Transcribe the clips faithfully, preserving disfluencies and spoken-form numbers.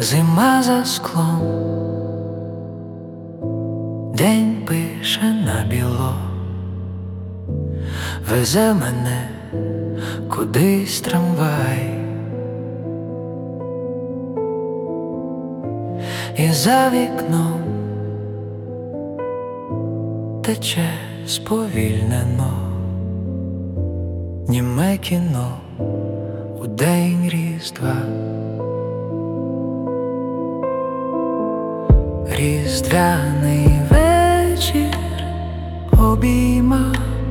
Зима за склом, день пише на біло, везе мене кудись трамвай, і за вікном тече сповільнено німе кіно у день Різдва. Різдвяний вечір обійма,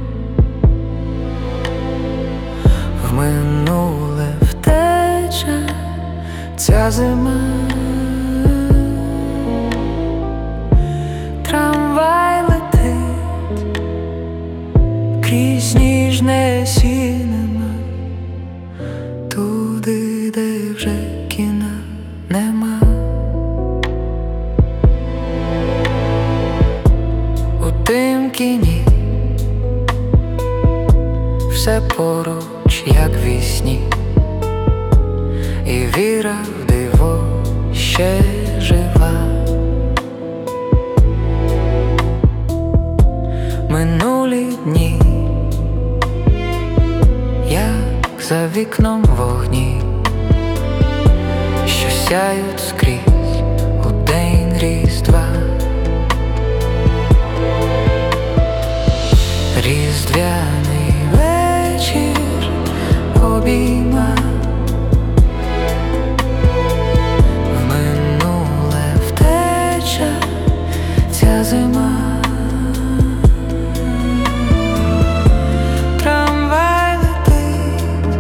в минуле втече ця зима. Трамвай летить крізь ніжне сінема, туди, де вже кіна нема. У тим кіні все поруч, як вісні, і віра в диво ще жива. Минулі дні, як за вікном вогні, що сяють скрізь у день Різдва. Різдвяний вечір обійма, в минуле втече ця зима. Трамвай летить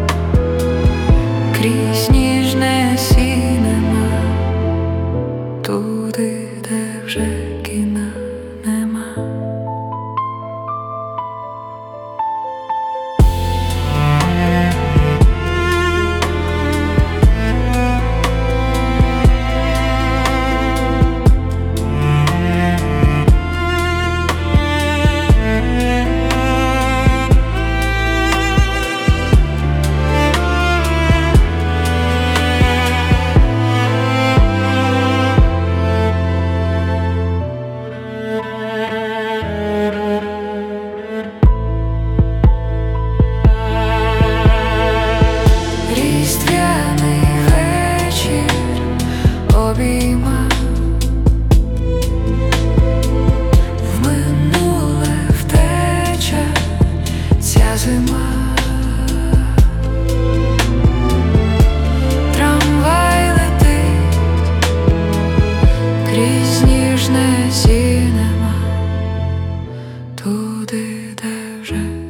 крізь ніжне сінема, туди, де вже кіна нема. Різдвяний вечір обійма, в минуле втече ця зима. Трамвай летить крізь ніжне сінема, туди, де вже